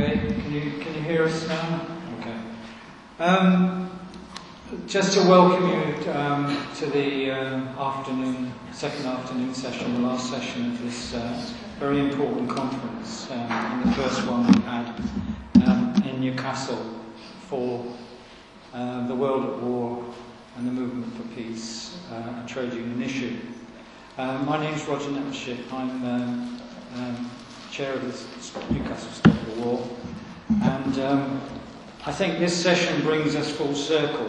Okay, can you hear us now? Okay. Just to welcome you to the second afternoon session, the last session of this very important conference, and the first one we had in Newcastle for the World at War and the Movement for Peace, a Trade Union Issue. My name is Roger Nethership. I'm chair of the Newcastle Stop the War, and I think this session brings us full circle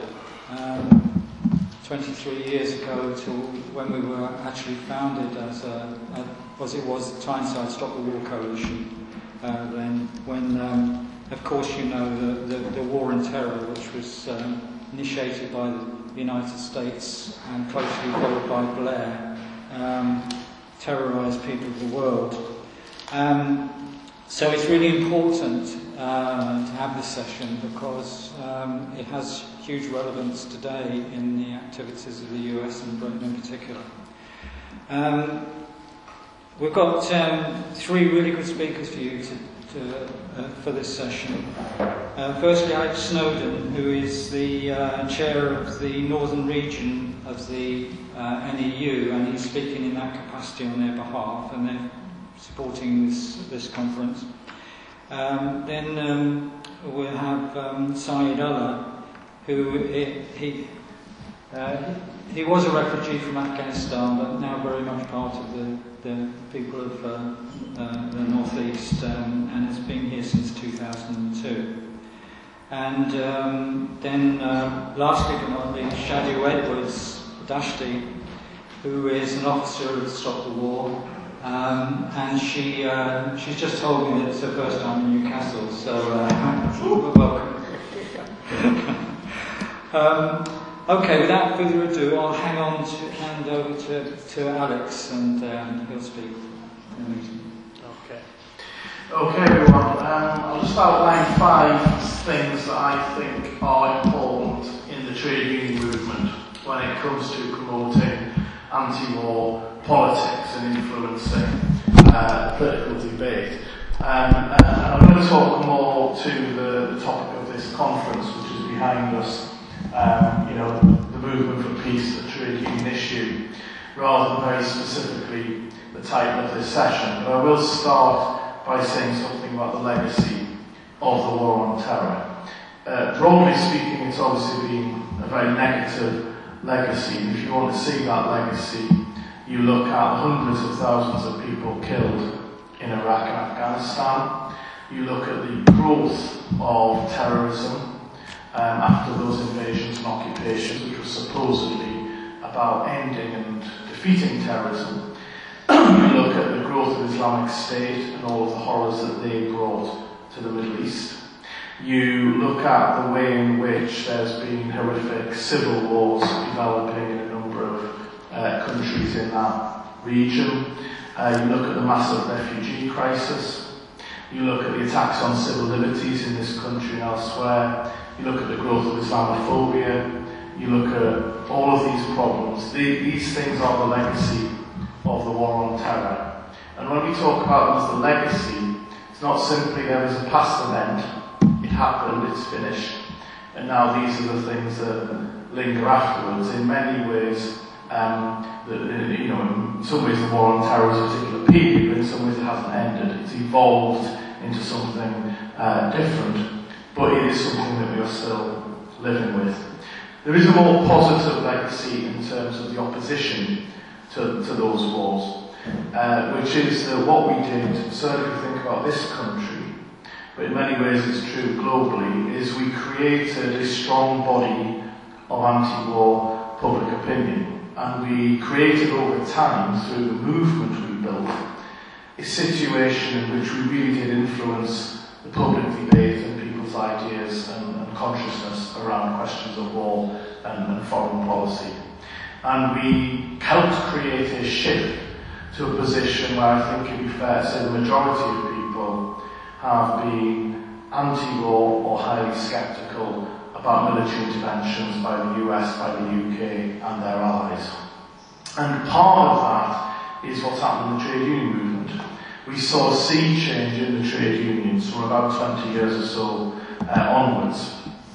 23 years ago to when we were actually founded as the Tyneside Stop the War Coalition, then when of course you know the war on terror, which was initiated by the United States and closely followed by Blair, terrorised people of the world. So it's really important to have this session because it has huge relevance today in the activities of the US and Britain in particular. We've got three really good speakers for you for this session. Firstly, Alex Snowden, who is the chair of the Northern Region of the NEU, and he's speaking in that capacity on their behalf, and they're supporting this conference. Then we'll have Syed Ullah, who he was a refugee from Afghanistan, but now very much part of the people of the Northeast, and has been here since 2002. And then, lastly but not least, Shadu Edwards Dashti, who is an officer of Stop the War, and she's just told me that it's her first time in Newcastle, so welcome. Okay, without further ado, I'll hand over to Alex, and he'll speak. Okay, everyone. I'll just outline 5 things that I think are important in the trade union movement when it comes to promoting anti-war politics and influencing political debate. I'm going to talk more to the topic of this conference, which is behind us, the movement for peace, the trade union issue, rather than very specifically the title of this session. But I will start by saying something about the legacy of the war on terror. Broadly speaking, it's obviously been a very negative legacy. And if you want to see that legacy, you look at hundreds of thousands of people killed in Iraq and Afghanistan. You look at the growth of terrorism after those invasions and occupations, which was supposedly about ending and defeating terrorism. You look at the growth of Islamic State and all of the horrors that they brought to the Middle East. You look at the way in which there's been horrific civil wars developing in a number of countries in that region. You look at the massive refugee crisis. You look at the attacks on civil liberties in this country and elsewhere. You look at the growth of Islamophobia. You look at all of these problems. These things are the legacy of the war on terror. And when we talk about them as the legacy, it's not simply there was a past event, it happened, it's finished, and now these are the things that linger afterwards. In many ways, in some ways the war on terror is a particular period, but in some ways it hasn't ended. It's evolved into something different, but it is something that we are still living with. There is a more positive legacy in terms of the opposition to those wars, which is that what we did, certainly if you think about this country, but in many ways it's true globally, is we created a strong body of anti-war public opinion. And we created over time, through the movement we built, a situation in which we really did influence the public debate and people's ideas and consciousness around questions of war and foreign policy. And we helped create a shift to a position where I think it'd be fair to say the majority of people have been anti-war or highly sceptical about military interventions by the US, by the UK and their allies. And part of that is what's happened in the trade union movement. we saw a sea change in the trade unions from about 20 years or so onwards,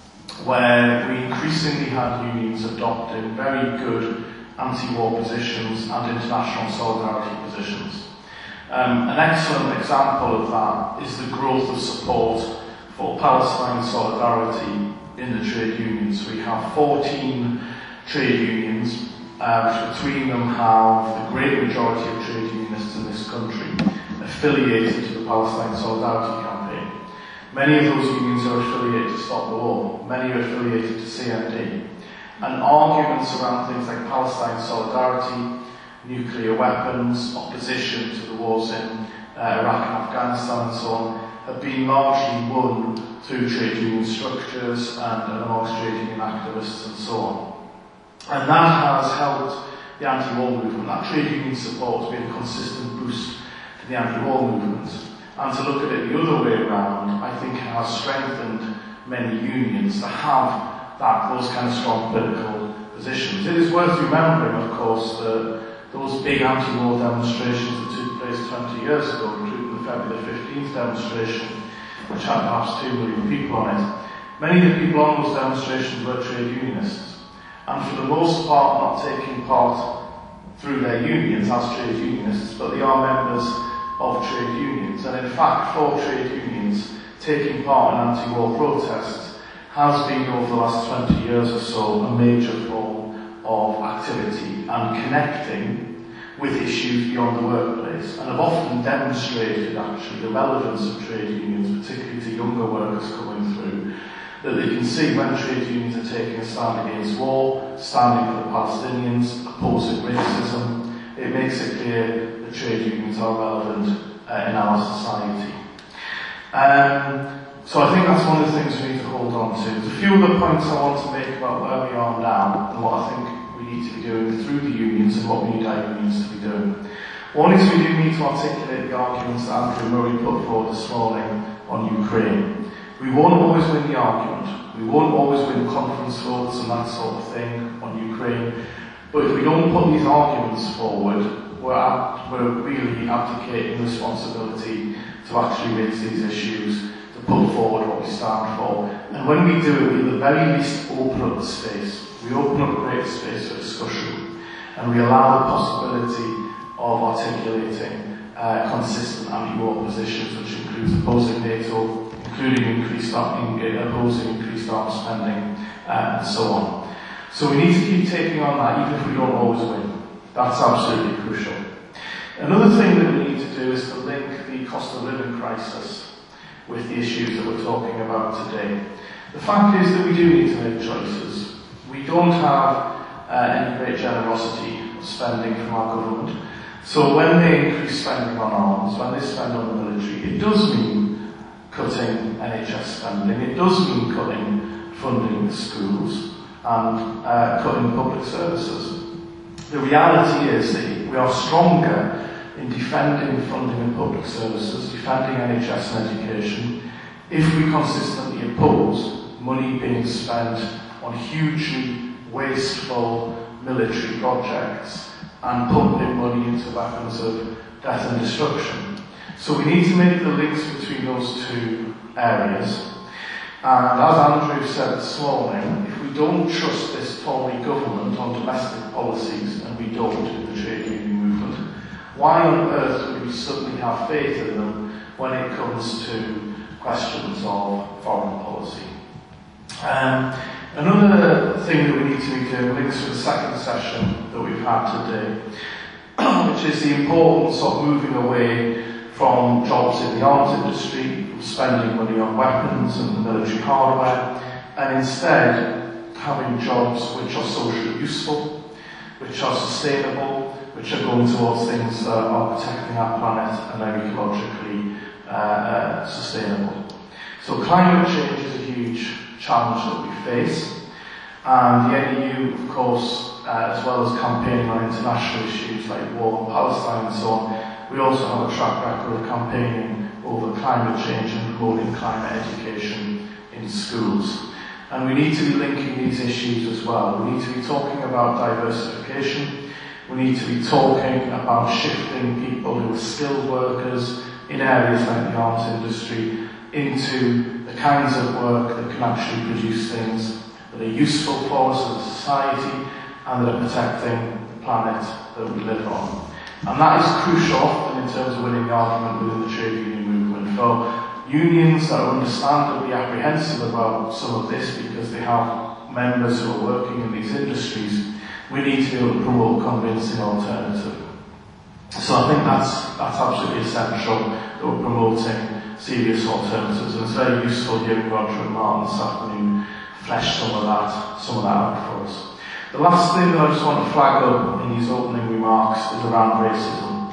where we increasingly had unions adopting very good anti-war positions and international solidarity positions. An excellent example of that is the growth of support for Palestine solidarity in the trade unions. We have 14 trade unions, which between them have the great majority of trade unionists in this country affiliated to the Palestine Solidarity Campaign. Many of those unions are affiliated to Stop the War, many are affiliated to CND. And arguments around things like Palestine solidarity, nuclear weapons, opposition to the wars in Iraq and Afghanistan and so on, have been largely won through trade union structures and amongst trade union activists and so on. And that has helped the anti-war movement. That trade union support has been a consistent boost to the anti-war movement. And to look at it the other way around, I think it has strengthened many unions to have those kind of strong political positions. It is worth remembering, of course, that those big anti-war demonstrations that took place 20 years ago, including the February 15th demonstration, which had perhaps 2 million people on it, many of the people on those demonstrations were trade unionists. And for the most part not taking part through their unions as trade unionists, but they are members of trade unions. And in fact, for trade unions, taking part in anti-war protests has been, over the last 20 years or so, a major form of activity and connecting with issues beyond the workplace, and have often demonstrated actually the relevance of trade unions, particularly to younger workers coming through, that they can see when trade unions are taking a stand against war, standing for the Palestinians, opposing racism. It makes it clear that trade unions are relevant in our society. So I think that's one of the things we need to hold on to. There's a few other points I want to make about where we are now and what I think we need to be doing through the unions and what we need our unions to be doing. One is we do need to articulate the arguments that Andrew Murray put forward this morning on Ukraine. We won't always win the argument. We won't always win conference votes and that sort of thing on Ukraine. But if we don't put these arguments forward, we're really abdicating the responsibility to actually raise these issues, to put forward what we stand for. And when we do it, we at the very least open up the space. We open up a great space for discussion, and we allow the possibility of articulating consistent anti-war positions, which includes opposing NATO, including opposing increased arms spending, and so on. So we need to keep taking on that, even if we don't always win. That's absolutely crucial. Another thing that we need to do is to link the cost of living crisis with the issues that we're talking about today. The fact is that we do need to make choices. We don't have any great generosity of spending from our government. So when they increase spending on arms, when they spend on the military, it does mean cutting NHS spending, it does mean cutting funding in schools and cutting public services. The reality is that we are stronger in defending funding in public services, defending NHS and education, if we consistently oppose money being spent on hugely wasteful military projects and pumping money into weapons of death and destruction. So we need to make the links between those two areas. And as Andrew said this morning, if we don't trust this Tory government on domestic policies, and we don't in the trade union movement, why on earth would we suddenly have faith in them when it comes to questions of foreign policy? Another thing that we need to be doing links to the second session that we've had today, which is the importance of moving away from jobs in the arms industry, from spending money on weapons and military hardware, and instead having jobs which are socially useful, which are sustainable, which are going towards things that are protecting our planet and are ecologically sustainable. So climate change is a huge challenge that we face, and the NEU, of course, as well as campaigning on international issues like war in Palestine and so on, we also have a track record of campaigning over climate change and promoting climate education in schools. And we need to be linking these issues as well. We need to be talking about diversification. We need to be talking about shifting people who are skilled workers in areas like the arms industry into the kinds of work that can actually produce things that are useful for us as a society and that are protecting the planet that we live on. And that is crucial often in terms of winning the argument within the trade union movement. For unions that are understandably apprehensive about some of this because they have members who are working in these industries, we need to be able to promote a convincing alternative. So I think that's absolutely essential that we're promoting serious alternatives, and it's very useful hearing Roger and Martin this afternoon flesh some of that out for us. The last thing that I just want to flag up in his opening remarks is around racism.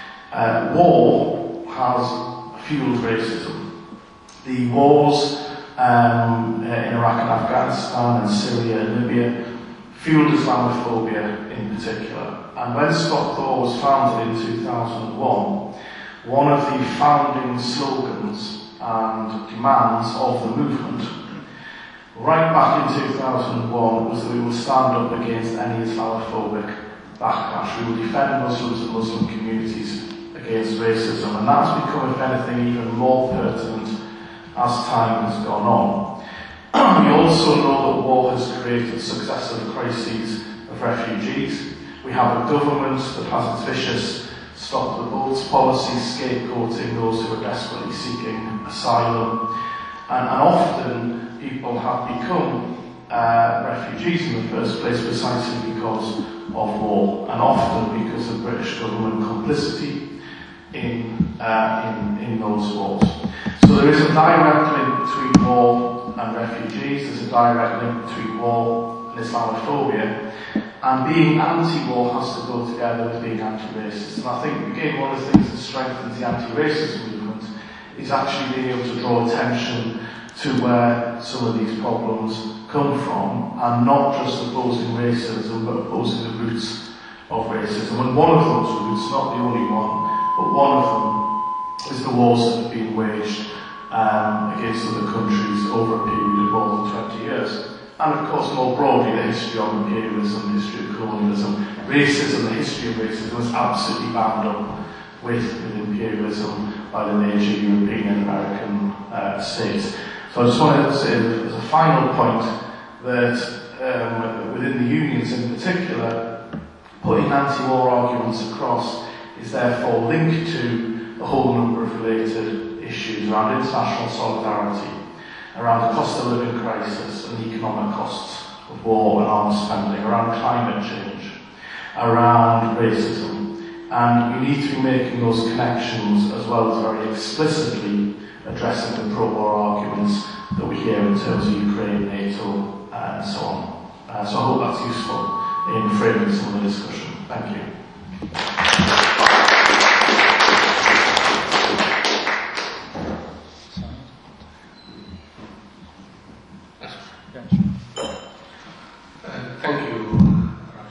War has fueled racism. The wars in Iraq and Afghanistan and Syria and Libya fueled Islamophobia in particular. And when Stop the War was founded in 2001, one of the founding slogans and demands of the movement, right back in 2001, was that we will stand up against any Islamophobic backlash. We will defend Muslims and Muslim communities against racism. And that's become, if anything, even more pertinent as time has gone on. We also know that war has created successive crises of refugees. We have a government that has its vicious stop the boats policy, scapegoating those who are desperately seeking asylum. And often people have become refugees in the first place precisely because of war, and often because of British government complicity in those wars. So there is a direct link between war and refugees, there's a direct link between war and Islamophobia, and being anti-war has to go together with being anti-racist. And I think, again, one of the things that strengthens the anti-racist movement is actually being able to draw attention to where some of these problems come from, and not just opposing racism, but opposing the roots of racism. And one of those roots, not the only one, but one of them is the wars that have been waged against other countries over a period of more than 20 years. And of course, more broadly, the history of imperialism, the history of colonialism, racism, the history of racism was absolutely bound up with imperialism by the major European and American states. So I just wanted to say that as a final point that within the unions in particular, putting anti-war arguments across is therefore linked to a whole number of related issues around international solidarity, around the cost of living crisis and the economic costs of war and arms spending, around climate change, around racism. And we need to be making those connections as well as very explicitly addressing the pro-war arguments that we hear in terms of Ukraine, NATO, and so on. So I hope that's useful in framing some of the discussion. Thank you. Thank you, Roger.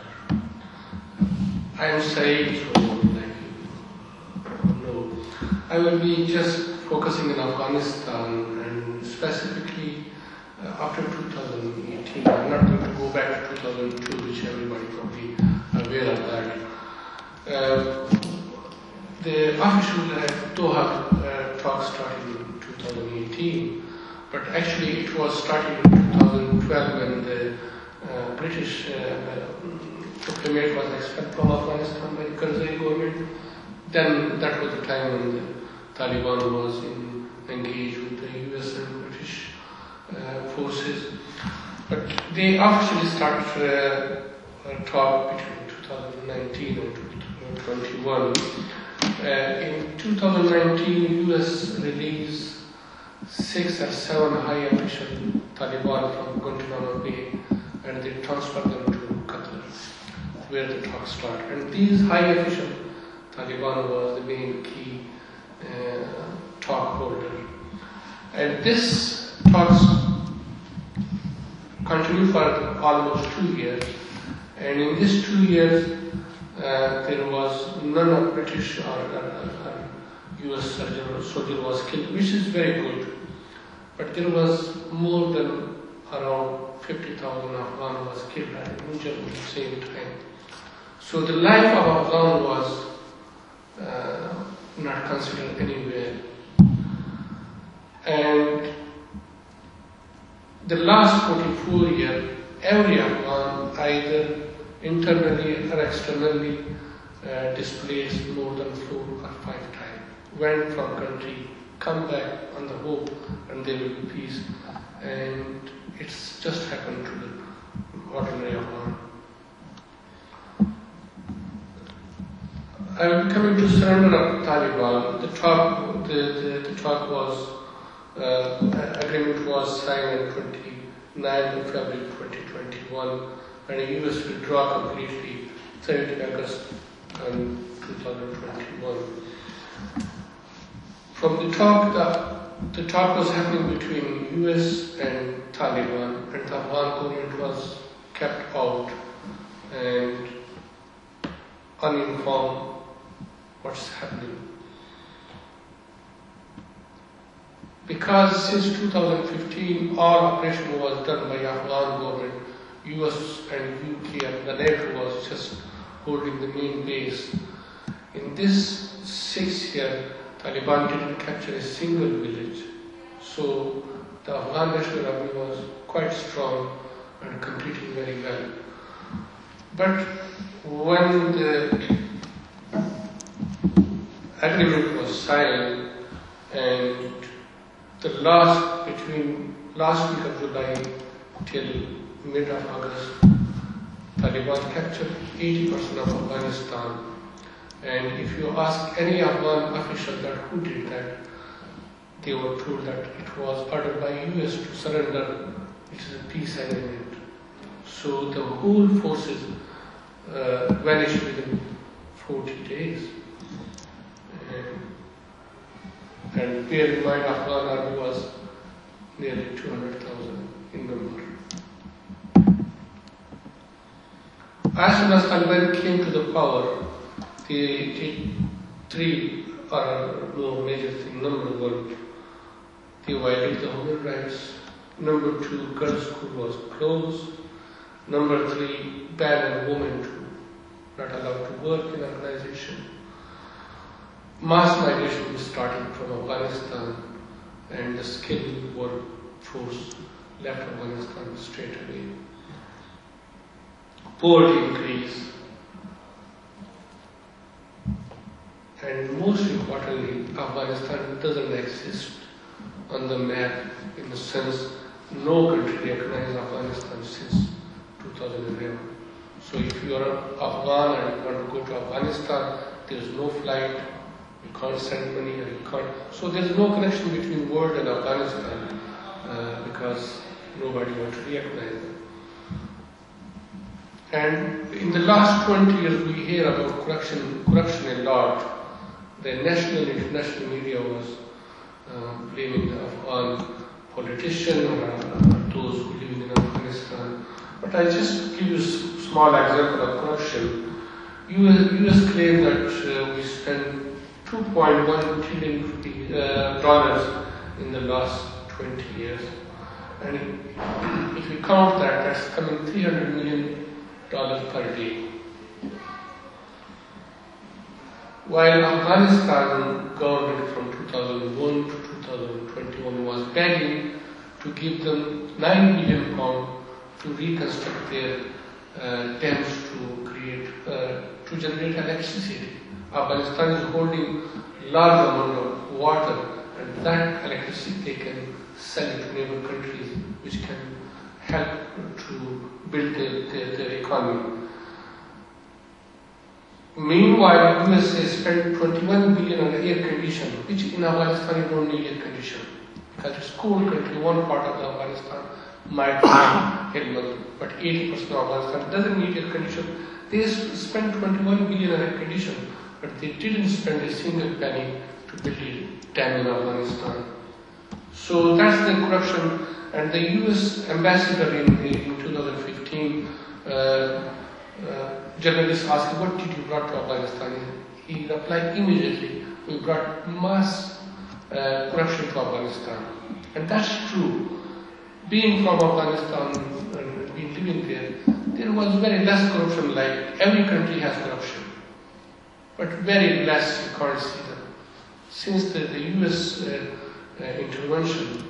I am Saeed, so like you know, I will be just focusing on Afghanistan and specifically after 2018. I'm not going to go back to 2002, which everybody probably aware of that. The official Doha talk started in 2018, but actually it was started in 2012 when the British diplomat was expelled from Afghanistan by the Karzai government. Then that was the time when the Taliban was engaged with the US and British forces. But they officially started a talk between 2019 and 2021. In 2019, US released 6 or 7 high official Taliban from Guantanamo Bay, and they transferred them to Qatar, where the talks started. And these high official Taliban was the main key talk holder. And this talks continued for almost 2 years. And in these 2 years, there was none of British or US soldier was killed, which is very good. But there was more than around 50,000 Afghan was killed and injured at the same time. So the life of Afghan was not considered anywhere. And the last 44 years, every Afghan, either internally or externally, displaced more than 4 or 5 times, went from country, come back on the hope, and there will be peace. And it's just happened to the ordinary Afghan. I will be coming to surrender of Taliban. The talk was, agreement was signed on 29 February 2021, and the US withdraw completely 30 August 2021. From the talk was happening between US and Taliban, and the Afghan government was kept out and uninformed what's happening. Because since 2015, all operation was done by Afghan government, US and UK and the NATO was just holding the main base. In this 6 year, Taliban didn't capture a single village. So the Afghan National Army was quite strong and competing very well. But when the agreement was signed and between last week of July till mid of August, Taliban captured 80% of Afghanistan. And if you ask any Afghan official that who did that, they were told that it was ordered by US to surrender. It is a peace agreement. So the whole forces vanished within 40 days. And bear in mind, Afghan army was nearly 200,000 in number. As soon as Taliban came to the power, they did 3 or more major things. Number 1, they violated the human rights. Number 2, girls' school was closed. Number 3, banned women to not allowed to work in organization. Mass migration was starting from Afghanistan, and the skilled workforce left Afghanistan straight away. Poverty increased, and most importantly, Afghanistan doesn't exist on the map in the sense no country recognized Afghanistan since 2011. So if you are Afghan and you want to go to Afghanistan, there is no flight. You can't send money, or you can't. So there is no connection between world and Afghanistan because nobody wants to recognize them. And in the last 20 years, we hear about corruption a lot. The national and international media was blaming the Afghan politicians or those who live in Afghanistan. But I just give you a small example of corruption. US claimed that we spent $2.1 trillion dollars in the last 20 years. And if we count that, that's coming $300 million per day. While Afghanistan government from 2001 to 2021 was begging to give them £9 billion to reconstruct their dams to generate electricity. Afghanistan is holding large amount of water, and that electricity they can sell it to neighbor countries, which can help to build their economy. Meanwhile, USA spent $21 billion on air condition, which in Afghanistan you don't need air condition because it's a cold country. One part of Afghanistan might be Helmand, but 80% of Afghanistan doesn't need air condition. They spent $21 billion on air condition, but they didn't spend a single penny to build a dam in Afghanistan. So that's the corruption. And the US ambassador in 2015, journalists asked him, what did you brought to Afghanistan? He replied immediately, we brought mass corruption to Afghanistan. And that's true. Being from Afghanistan and being living there was very less corruption, like every country has corruption. But very less, you can't see them. since the US intervention,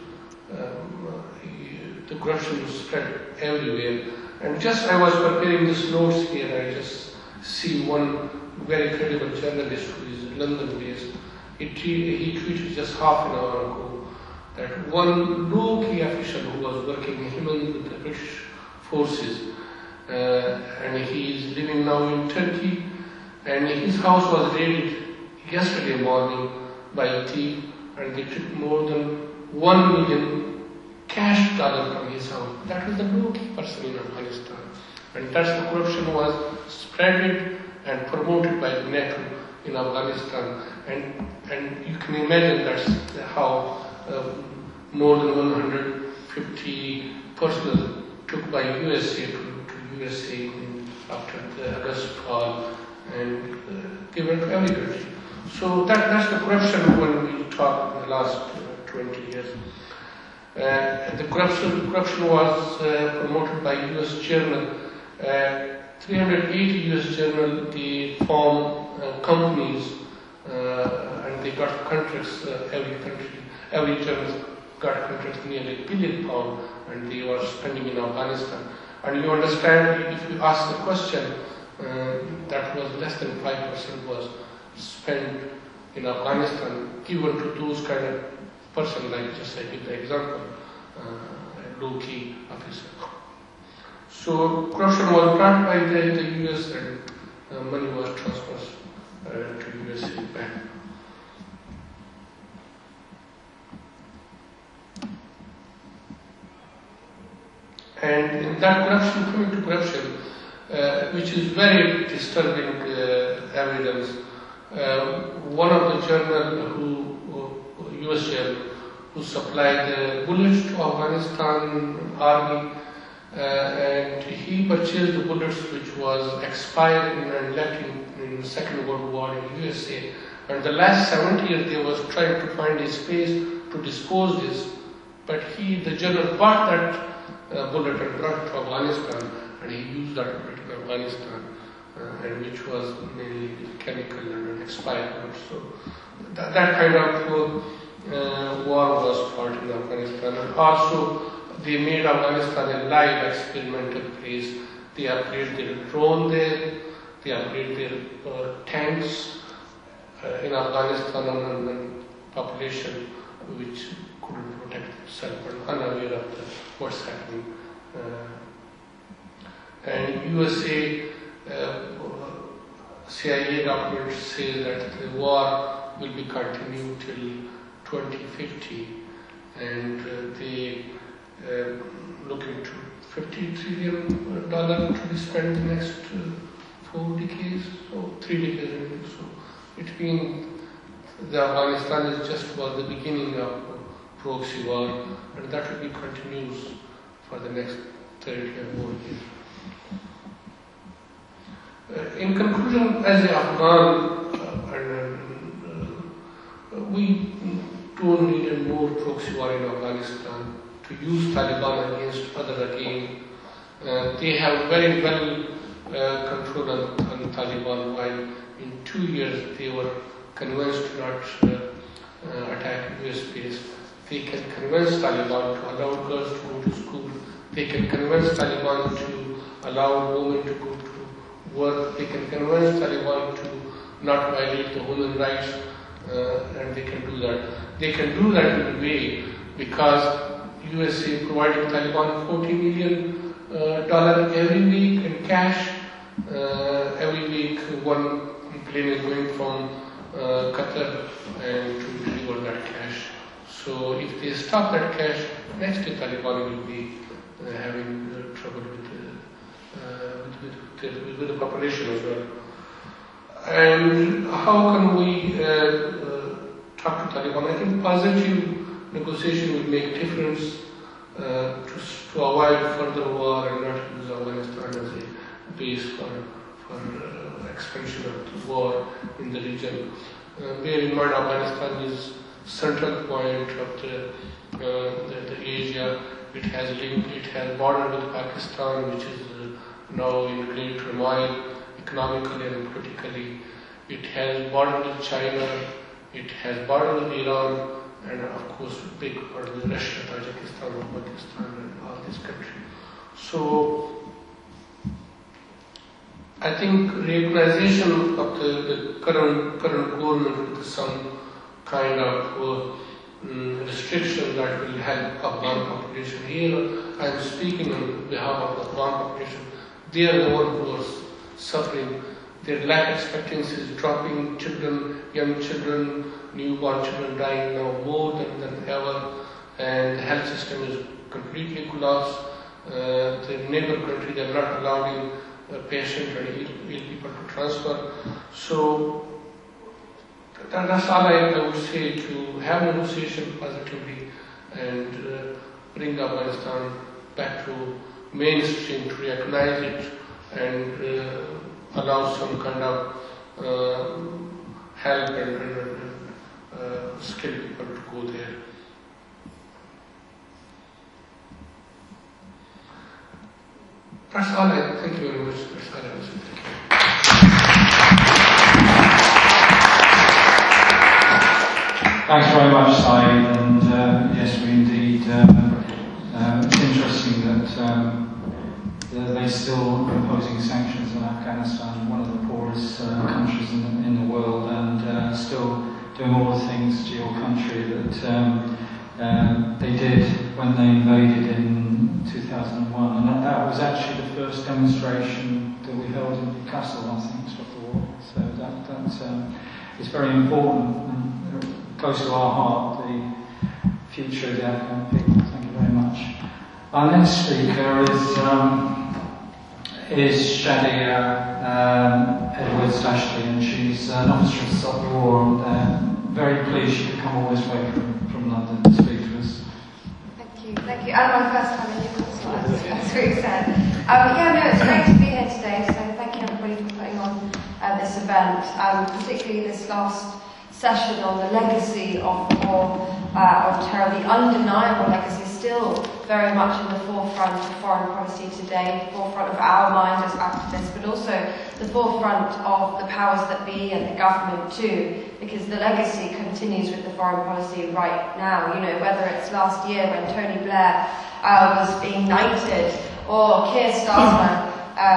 the corruption was spread everywhere. And just I was preparing these notes here, I just see one very credible journalist who is London-based. He tweeted just half an hour ago that one low-key official who was working in Yemen with the British forces, and he is living now in Turkey, and his house was raided yesterday morning by a thief, and they took more than $1 million cash from his house. That was the low-key person in Afghanistan. And that's the corruption was spreaded and promoted by the NATO in Afghanistan. And you can imagine that's how more than 150 personnel took by USA to USA after the August fall, and they went to every country. So that's the corruption when we talk in the last 20 years. The corruption was promoted by US journal. 380 US journal, they form companies and they got contracts, every journal got contracts nearly £1 billion, and they were spending in Afghanistan. And you understand, if you ask the question, that was less than 5% was spent in Afghanistan, given to those kind of person, like just I give the example, a low-key officer. So corruption was brought by the US, and money was transferred to USA back. And in that corruption, coming to corruption, which is very disturbing evidence, one of the journal US journal, who supplied the bullets to Afghanistan army, and he purchased the bullets which was expired and left in the Second World War in USA. And the last 70 years they was trying to find a space to dispose this, but the general bought that bullet and brought it to Afghanistan, and he used that bullet in Afghanistan, and which was mainly chemical and expired bullets. So that kind of war was fought in Afghanistan. And also they made Afghanistan a live experimental place. They upgraded their drone there, they upgraded their tanks in Afghanistan, and population which couldn't protect itself and unaware of what's happening. And USA CIA documents say that the war will be continued till 2050, and they looking to $50 trillion to be spent in the next 4 decades, so 3 decades. So it means the Afghanistan is just about the beginning of proxy war, and that will be continuous for the next 30 or more years. In conclusion, as a Afghan, we don't need a more proxy war in Afghanistan to use Taliban against others again. They have very well control on Taliban, while in 2 years they were convinced to not attack US base. They can convince Taliban to allow girls to go to school. They can convince Taliban to allow women to go to work. They can convince Taliban to not violate the human rights, and they can do that. They can do that in a way because USA provided Taliban $40 million every week in cash. Every week one plane is going from Qatar and to deliver that cash. So if they stop that cash, next day Taliban will be having trouble with the population as well. And how can we talk to Taliban? I think positive negotiation will make difference to avoid further war and not use Afghanistan as a base for expansion of the war in the region. Bear in mind, Afghanistan is central point of the Asia. It has border with Pakistan, which is now in great turmoil economically and politically. It has border with China. It has borders with Iran and of course big part of Russia, Tajikistan, Pakistan and all these countries. So I think recognition of the current government with some kind of restriction that will help Afghan population. Here I am speaking on behalf of the Afghan population. They are the ones who are suffering. Their life expectancy is dropping. Children, young children, newborn children dying now more than ever, and the health system is completely collapsed. The neighbor country, they are not allowing patient and ill people to transfer. So that's all I would say, to have negotiation positively and bring Afghanistan back to mainstream, to recognize it and allow some kind of help and skilled people to go there. That's all thank you very much. That's all I was saying. Thanks very much, Saeed. And yes, we indeed. It's interesting that they're still imposing sanctions on Afghanistan, one of the poorest countries in the world, and still doing all the things to your country that they did when they invaded in 2001. And that was actually the first demonstration that we held in Newcastle, I think, stop the war. So that is very important and close to our heart, the future of the Afghan people. Thank you very much. Our next speaker is Shadia Edwards-Ashley, and she's an officer of Stop the War. Very pleased she could come all this way from London to speak to us. Thank you. And my first time in Newcastle, as Ruth said. It's great to be here today, so thank you everybody for putting on this event, particularly this last session on the legacy of the war on terror, the undeniable legacy still very much in the forefront of foreign policy today, the forefront of our mind as activists, but also the forefront of the powers that be and the government too, because the legacy continues with the foreign policy right now. You know, whether it's last year when Tony Blair was being knighted, or Keir Starmer,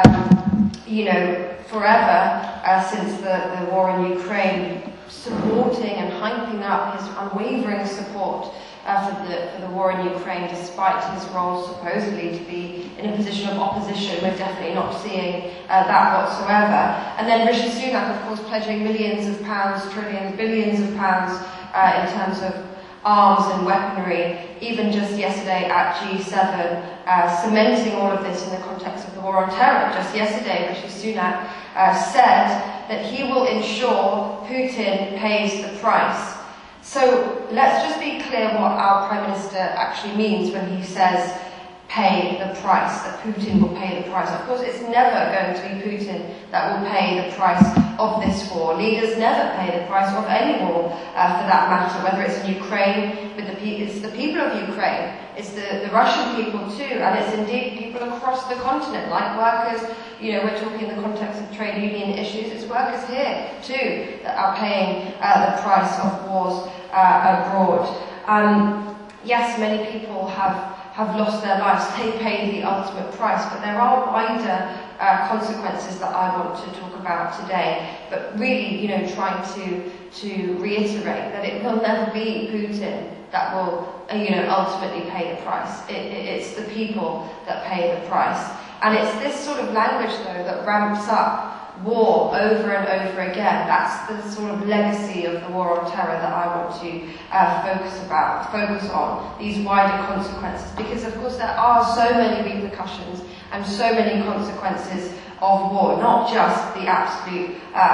forever since the war in Ukraine, supporting and hyping up his unwavering support for the war in Ukraine, despite his role supposedly to be in a position of opposition. We're definitely not seeing that whatsoever. And then Rishi Sunak, of course, pledging millions of pounds, trillions, billions of pounds in terms of arms and weaponry, even just yesterday at G7, cementing all of this in the context of the war on terror. Just yesterday, Rishi Sunak said that he will ensure Putin pays the price. So let's just be clear what our Prime Minister actually means when he says pay the price, that Putin will pay the price. Of course, it's never going to be Putin that will pay the price of this war. Leaders never pay the price of any war, for that matter, whether it's in Ukraine, it's the people of Ukraine, it's the Russian people too, and it's indeed people across the continent, like workers. We're talking in the context of trade union issues, it's workers here too that are paying the price of wars abroad. Yes, many people have lost their lives, they pay the ultimate price, but there are wider consequences that I want to talk about today. But really, trying to reiterate that it will never be Putin that will, ultimately pay the price. It's the people that pay the price. And it's this sort of language, though, that ramps up war over and over again. That's the sort of legacy of the war on terror that I want to focus on, these wider consequences, because of course there are so many repercussions and so many consequences of war, not just the absolute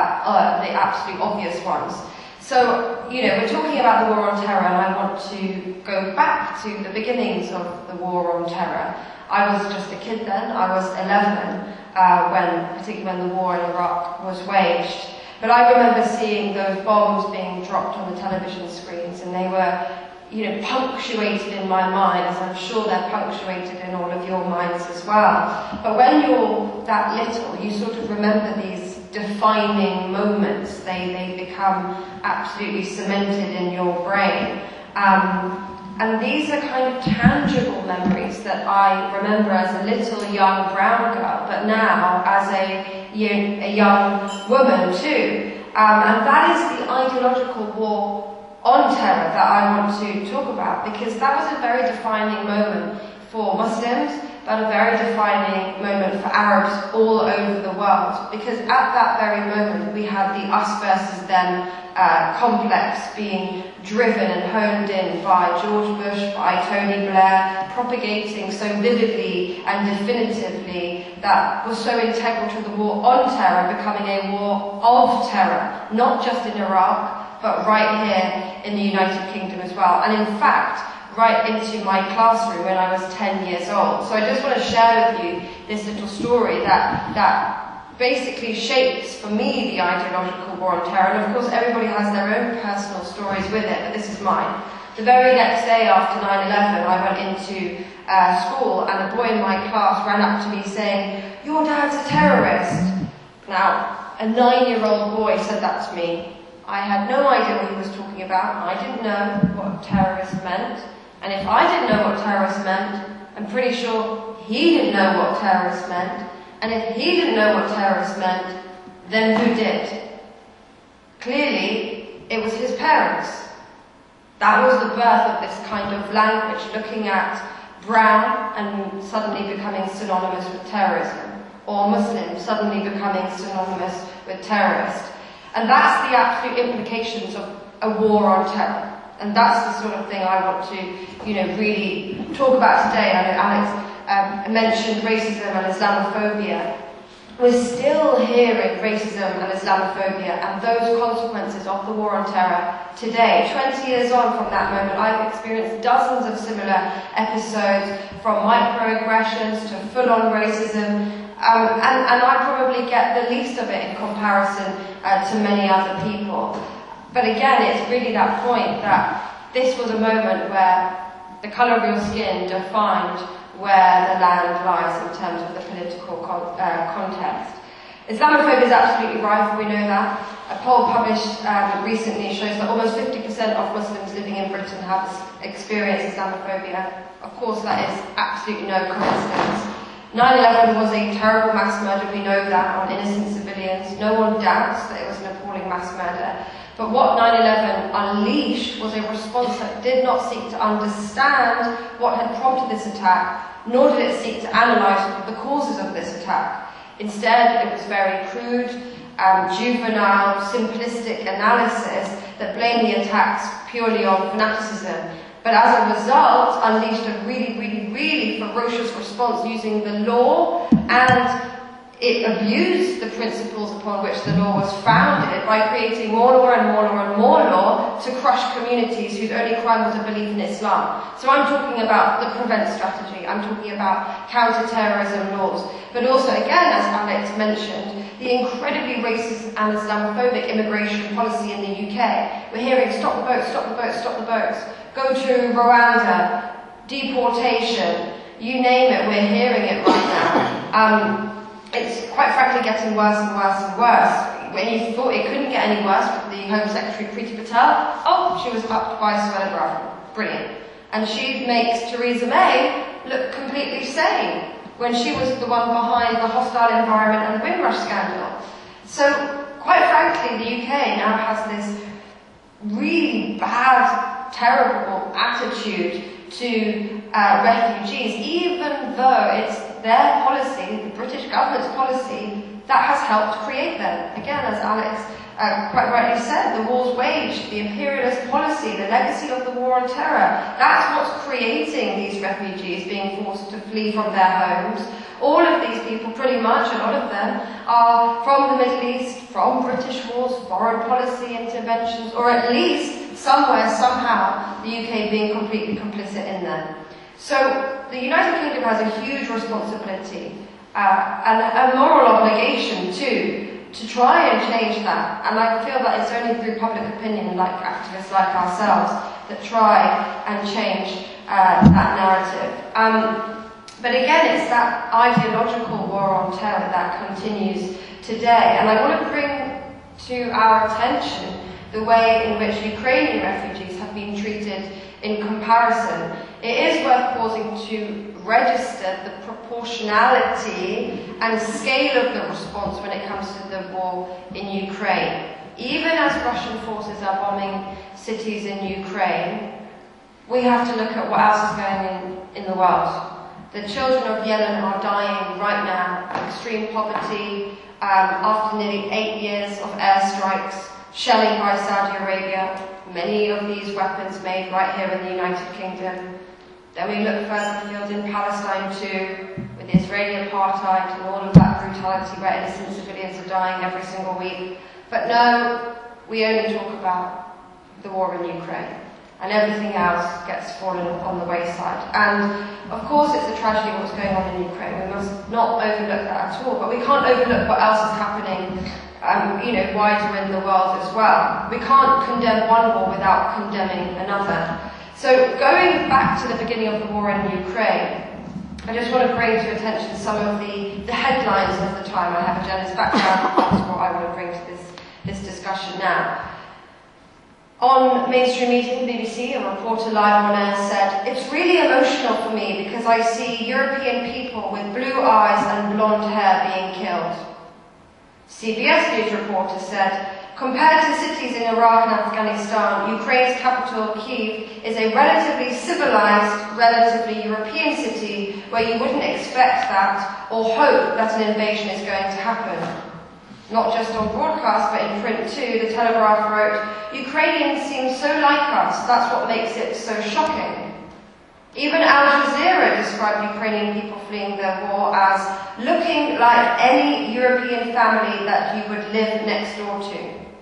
obvious ones. So, we're talking about the war on terror, and I want to go back to the beginnings of the war on terror. I was just a kid then, I was 11, particularly when the war in Iraq was waged. But I remember seeing those bombs being dropped on the television screens, and they were, punctuated in my mind, as I'm sure they're punctuated in all of your minds as well. But when you're that little, you sort of remember these defining moments. They become absolutely cemented in your brain. And these are kind of tangible memories that I remember as a little young brown girl, but now as a young woman too. And that is the ideological war on terror that I want to talk about, because that was a very defining moment for Muslims, but a very defining moment for Arabs all over the world. Because at that very moment we had the us versus them complex being driven and honed in by George Bush, by Tony Blair, propagating so vividly and definitively that was so integral to the war on terror becoming a war of terror, not just in Iraq, but right here in the United Kingdom as well. And in fact, right into my classroom when I was 10 years old. So I just want to share with you this little story that basically shapes, for me, the ideological war on terror. And of course, everybody has their own personal stories with it, but this is mine. The very next day after 9/11, I went into school, and a boy in my class ran up to me saying, "Your dad's a terrorist." Now, a 9-year-old boy said that to me. I had no idea what he was talking about. I didn't know what terrorist meant. And if I didn't know what terrorist meant, I'm pretty sure he didn't know what terrorist meant. And if he didn't know what terrorist meant, then who did? Clearly, it was his parents. That was the birth of this kind of language, looking at brown and suddenly becoming synonymous with terrorism, or Muslim suddenly becoming synonymous with terrorist. And that's the absolute implications of a war on terror. And that's the sort of thing I want to, really talk about today. I know Alex mentioned racism and Islamophobia. We're still hearing racism and Islamophobia and those consequences of the war on terror today. 20 years on from that moment, I've experienced dozens of similar episodes, from microaggressions to full-on racism. And I probably get the least of it in comparison to many other people. But again, it's really that point that this was a moment where the colour of your skin defined where the land lies in terms of the political context. Islamophobia is absolutely rife, we know that. A poll published recently shows that almost 50% of Muslims living in Britain have experienced Islamophobia. Of course, that is absolutely no coincidence. 9/11 was a terrible mass murder, we know that, on innocent civilians. No one doubts that it was an appalling mass murder. But what 9/11 unleashed was a response that did not seek to understand what had prompted this attack, nor did it seek to analyse the causes of this attack. Instead, it was very crude, juvenile, simplistic analysis that blamed the attacks purely on fanaticism. But as a result, unleashed a really, really, really ferocious response using the law, and it abused the principles upon which the law was founded by creating more law and more law and more law to crush communities whose only crime was a belief in Islam. So I'm talking about the PREVENT strategy, I'm talking about counter-terrorism laws, but also, again, as Alex mentioned, the incredibly racist and Islamophobic immigration policy in the UK. We're hearing stop the boats, stop the boats, stop the boats, go to Rwanda, deportation, you name it, we're hearing it right now. It's quite frankly getting worse and worse and worse. When you thought it couldn't get any worse with the Home Secretary Priti Patel, she was upped by Suella Braverman. Brilliant. And she makes Theresa May look completely sane when she was the one behind the hostile environment and the Windrush scandal. So, quite frankly, the UK now has this really bad, terrible attitude to refugees, even though it's their policy, the British government's policy, that has helped create them. Again, as Alex quite rightly said, the wars waged, the imperialist policy, the legacy of the war on terror, that's what's creating these refugees being forced to flee from their homes. All of these people, pretty much, a lot of them, are from the Middle East, from British wars, foreign policy interventions, or at least somewhere, somehow, the UK being completely complicit in them. So the United Kingdom has a huge responsibility and a moral obligation too to try and change that. And I feel that it's only through public opinion, like activists like ourselves, that try and change that narrative. But again, it's that ideological war on terror that continues today. And I want to bring to our attention the way in which Ukrainian refugees have been treated in comparison. It is worth pausing to register the proportionality and scale of the response when it comes to the war in Ukraine. Even as Russian forces are bombing cities in Ukraine, we have to look at what else is going on in the world. The children of Yemen are dying right now in extreme poverty after nearly 8 years of airstrikes, shelling by Saudi Arabia, many of these weapons made right here in the United Kingdom. Then we look further afield in Palestine too, with Israeli apartheid and all of that brutality where innocent civilians are dying every single week. But no, we only talk about the war in Ukraine, and everything else gets fallen on the wayside. And of course it's a tragedy what's going on in Ukraine. We must not overlook that at all, but we can't overlook what else is happening wider in the world as well. We can't condemn one war without condemning another. So going back to the beginning of the war in Ukraine, I just want to bring to attention some of the headlines of the time. I have a journalist background, that's what I want to bring to this discussion now. On mainstream media, the BBC, a reporter live on air said, "It's really emotional for me because I see European people with blue eyes and blonde hair being killed." CBS News reporter said, "Compared to cities in Iraq and Afghanistan, Ukraine's capital, Kyiv, is a relatively civilized, relatively European city where you wouldn't expect that or hope that an invasion is going to happen." Not just on broadcast, but in print too, The Telegraph wrote, "Ukrainians seem so like us, that's what makes it so shocking." Even Al Jazeera described Ukrainian people fleeing the war as looking like any European family that you would live next door to.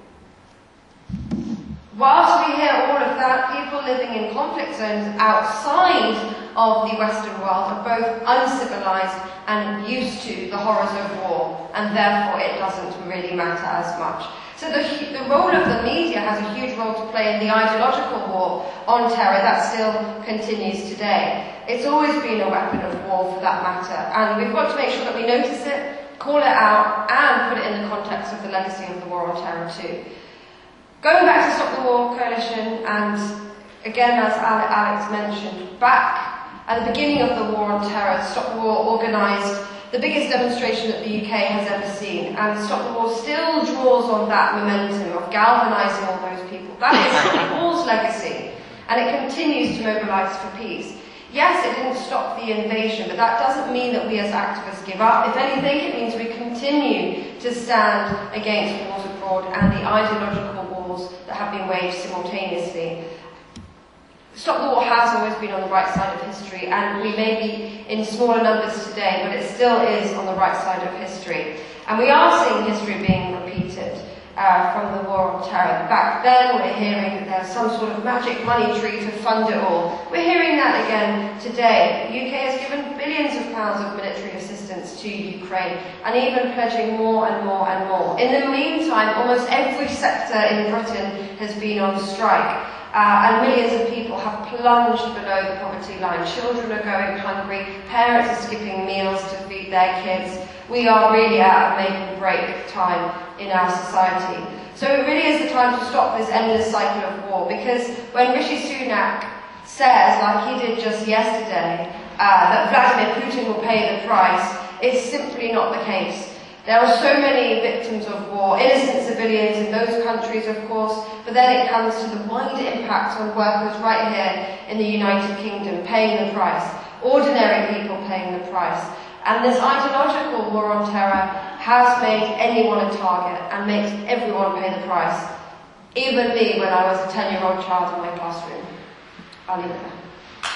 Whilst we hear all of that, people living in conflict zones outside of the Western world are both uncivilized and used to the horrors of war, and therefore it doesn't really matter as much. So the role of the media has a huge role to play in the ideological war on terror that still continues today. It's always been a weapon of war for that matter, and we've got to make sure that we notice it, call it out, and put it in the context of the legacy of the war on terror too. Going back to Stop the War Coalition, and again as Alex mentioned, back at the beginning of the war on terror, Stop the War organised the biggest demonstration that the UK has ever seen, and Stop the War still draws on that momentum of galvanising all those people. That is Stop the War's legacy, and it continues to mobilise for peace. Yes, it didn't stop the invasion, but that doesn't mean that we as activists give up. If anything, it means we continue to stand against wars abroad and the ideological wars that have been waged simultaneously. Stop the War has always been on the right side of history, and we may be in smaller numbers today, but it still is on the right side of history. And we are seeing history being repeated from the war on terror. Back then, we're hearing that there's some sort of magic money tree to fund it all. We're hearing that again today. The UK has given billions of pounds of military assistance to Ukraine, and even pledging more and more and more. In the meantime, almost every sector in Britain has been on strike. And millions of people have plunged below the poverty line. Children are going hungry, parents are skipping meals to feed their kids. We are really at a make and break time in our society. So it really is the time to stop this endless cycle of war, because when Rishi Sunak says, like he did just yesterday, that Vladimir Putin will pay the price, it's simply not the case. There are so many victims of war, innocent civilians in those countries, of course, but then it comes to the wider impact on workers right here in the United Kingdom, paying the price, ordinary people paying the price. And this ideological war on terror has made anyone a target and makes everyone pay the price, even me when I was a 10-year-old child in my classroom. I'll leave it there.